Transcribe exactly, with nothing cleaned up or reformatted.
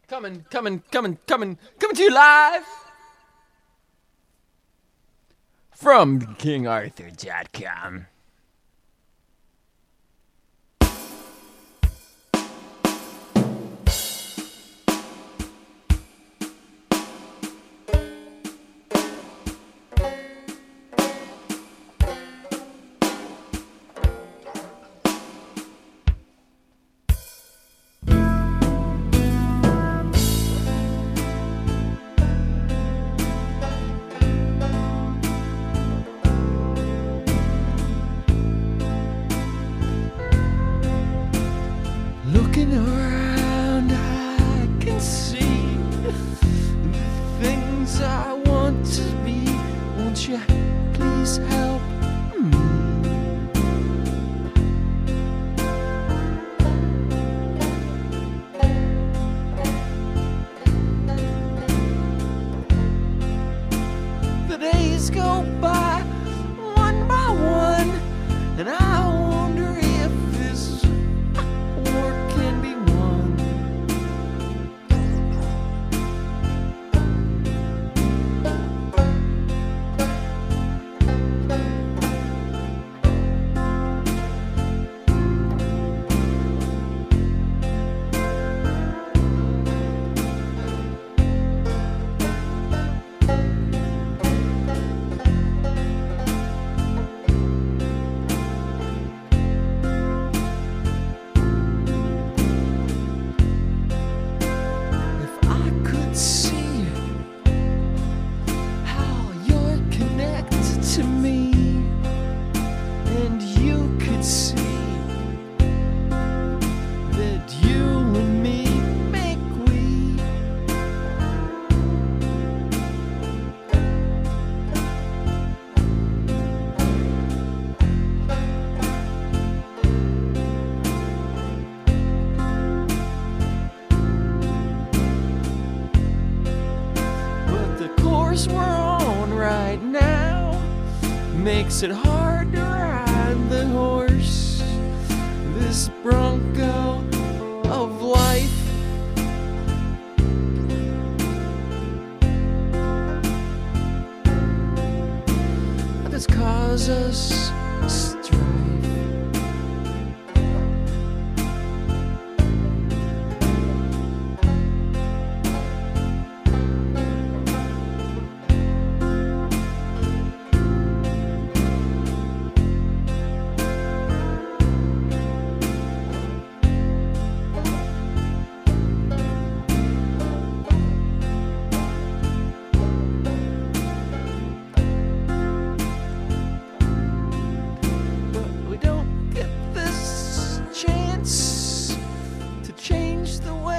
Coming, coming, coming, coming, coming to you live from king arthur dot com. Looking around, I can see the things I want to be. Won't you please help me? The days go by one by one, and I wonder if this war can be won. If I could see how you're connected to me, and you could see that you and me make we. But the course we're on right now makes it hard to ride the horse, this bronco of life. This causes us strife. But we don't get this chance to change the way